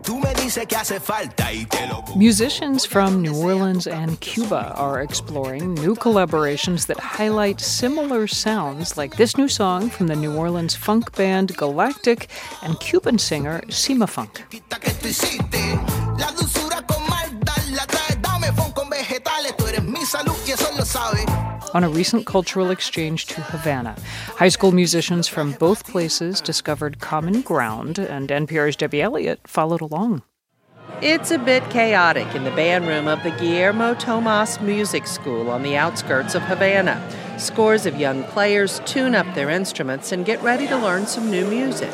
Musicians from New Orleans and Cuba are exploring new collaborations that highlight similar sounds, like this new song from the New Orleans funk band Galactic and Cuban singer Cima Funk. On a recent cultural exchange to Havana, high school musicians from both places discovered common ground, and NPR's Debbie Elliott followed along. It's a bit chaotic in the band room of the Guillermo Tomas Music School on the outskirts of Havana. Scores of young players tune up their instruments and get ready to learn some new music.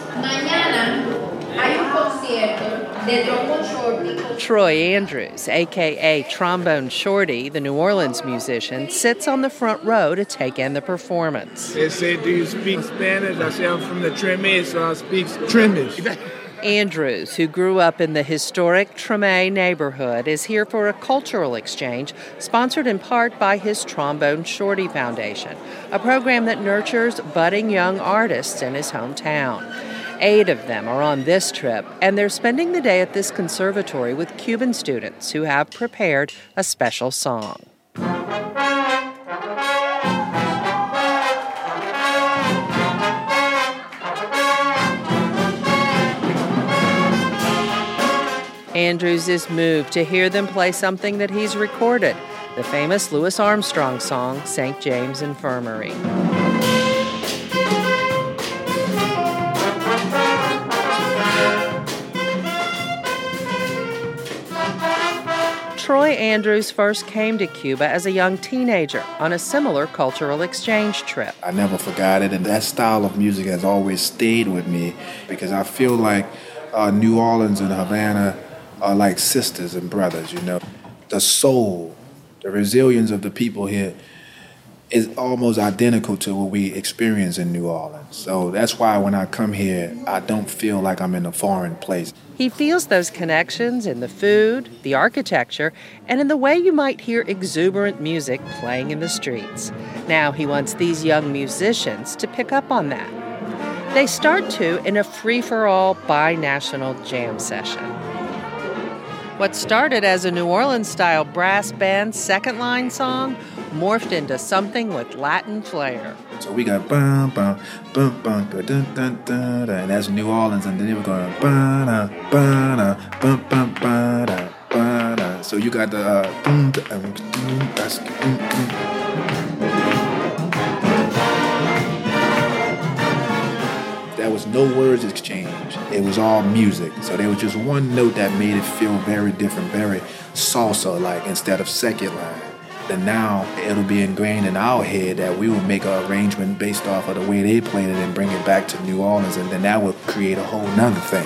Troy Andrews, a.k.a. Trombone Shorty, the New Orleans musician, sits on the front row to take in the performance. They say, do you speak Spanish? I say, I'm from the Treme, so I speak Tremish. Andrews, who grew up in the historic Treme neighborhood, is here for a cultural exchange sponsored in part by his Trombone Shorty Foundation, a program that nurtures budding young artists in his hometown. 8 of them are on this trip, and they're spending the day at this conservatory with Cuban students who have prepared a special song. Andrews is moved to hear them play something that he's recorded, the famous Louis Armstrong song, St. James Infirmary. Troy Andrews first came to Cuba as a young teenager on a similar cultural exchange trip. I never forgot it, and that style of music has always stayed with me because I feel like New Orleans and Havana are like sisters and brothers, you know. The soul, the resilience of the people here is almost identical to what we experience in New Orleans. So that's why when I come here, I don't feel like I'm in a foreign place. He feels those connections in the food, the architecture, and in the way you might hear exuberant music playing in the streets. Now he wants these young musicians to pick up on that. They start to in a free-for-all bi-national jam session. What started as a New Orleans-style brass band second-line song morphed into something with Latin flair. So we got bum bum bum bum dun dun dun, and that's New Orleans, and then they were going ba da ba da bum bum ba da ba da. So you got the There was no words exchanged. It was all music. So there was just one note that made it feel very different, very salsa-like instead of second line. And now it'll be ingrained in our head that we will make an arrangement based off of the way they played it and bring it back to New Orleans, and then that will create a whole nother thing.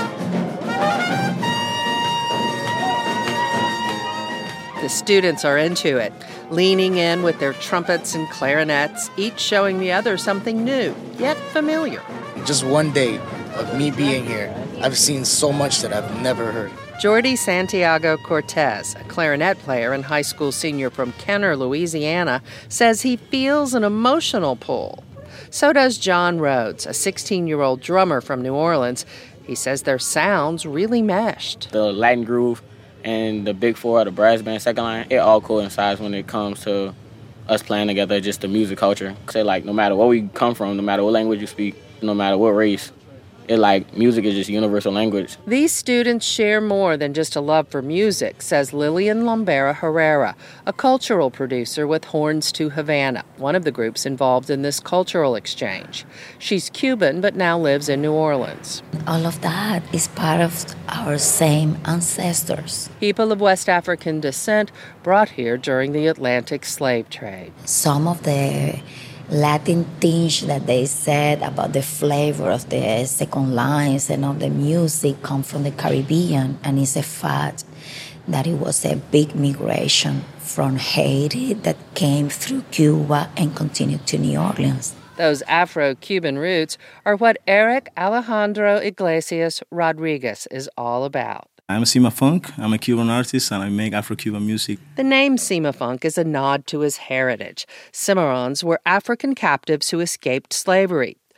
The students are into it, leaning in with their trumpets and clarinets, each showing the other something new, yet familiar. Just one day of me being here, I've seen so much that I've never heard. Jordi Santiago Cortez, a clarinet player and high school senior from Kenner, Louisiana, says he feels an emotional pull. So does John Rhodes, a 16-year-old drummer from New Orleans. He says their sounds really meshed. The Latin groove and the big four, the brass band second line, it all coincides when it comes to us playing together, just the music culture. Say, like, no matter where we come from, no matter what language you speak, no matter what race, music is just universal language. These students share more than just a love for music, says Lillian Lombera Herrera, a cultural producer with Horns to Havana, one of the groups involved in this cultural exchange. She's Cuban, but now lives in New Orleans. All of that is part of our same ancestors. People of West African descent brought here during the Atlantic slave trade. Some of the Latin tinge that they said about the flavor of the second lines and of the music come from the Caribbean, and it's a fact that it was a big migration from Haiti that came through Cuba and continued to New Orleans. Those Afro-Cuban roots are what Eric Alejandro Iglesias Rodriguez is all about. I'm Cima Funk. I'm a Cuban artist, and I make Afro-Cuban music. The name Cima Funk is a nod to his heritage. Cimarrons were African captives who escaped slavery.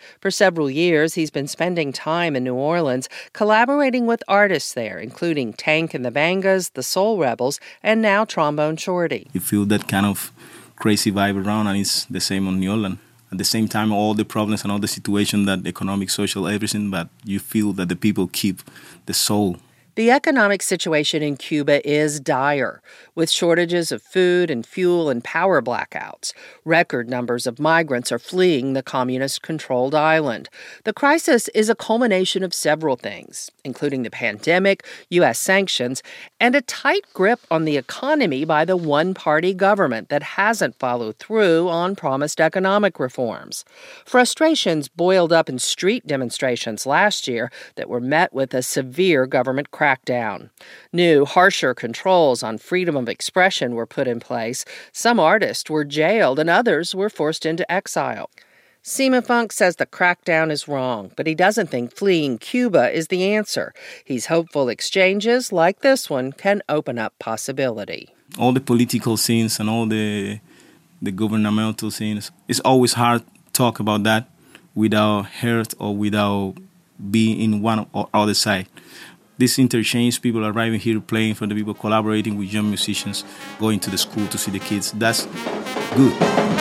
For several years, he's been spending time in New Orleans, collaborating with artists there, including Tank and the Bangas, the Soul Rebels, and now Trombone Shorty. You feel that kind of crazy vibe around, and it's the same on New Orleans. At the same time, all the problems and all the situation, that economic, social, everything, but you feel that the people keep the soul. The economic situation in Cuba is dire, with shortages of food and fuel and power blackouts. Record numbers of migrants are fleeing the communist-controlled island. The crisis is a culmination of several things, including the pandemic, U.S. sanctions, and a tight grip on the economy by the one-party government that hasn't followed through on promised economic reforms. Frustrations boiled up in street demonstrations last year that were met with a severe government crackdown. New, harsher controls on freedom of expression were put in place. Some artists were jailed and others were forced into exile. Seema Funk says the crackdown is wrong, but he doesn't think fleeing Cuba is the answer. He's hopeful exchanges like this one can open up possibility. All the political scenes and all the governmental scenes, it's always hard to talk about that without hurt or without being in one or other side. This interchange, people arriving here playing for the people, collaborating with young musicians, going to the school to see the kids, that's good.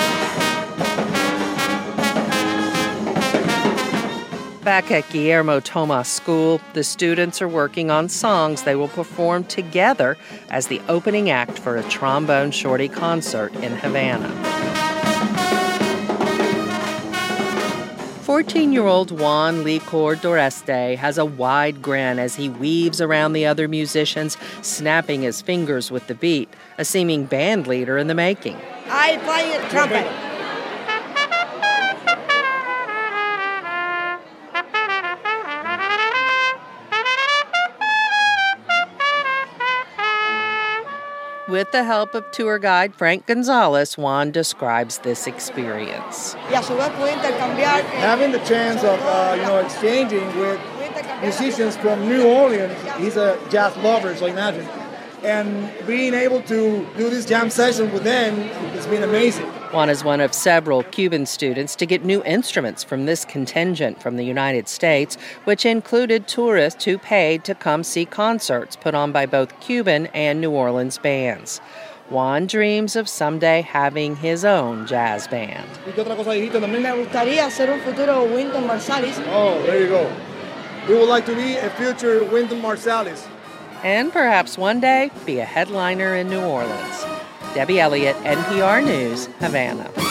Back at Guillermo Tomas School, the students are working on songs they will perform together as the opening act for a Trombone Shorty concert in Havana. 14-year-old Juan Licor Doreste has a wide grin as he weaves around the other musicians, snapping his fingers with the beat, a seeming band leader in the making. I play trumpet. With the help of tour guide Frank Gonzalez, Juan describes this experience. Having the chance of exchanging with musicians from New Orleans, he's a jazz lover, so imagine. And being able to do this jam session with them has been amazing. Juan is one of several Cuban students to get new instruments from this contingent from the United States, which included tourists who paid to come see concerts put on by both Cuban and New Orleans bands. Juan dreams of someday having his own jazz band. Oh, there you go. We would like to be a future Wynton Marsalis. And perhaps one day be a headliner in New Orleans. Debbie Elliott, NPR News, Havana.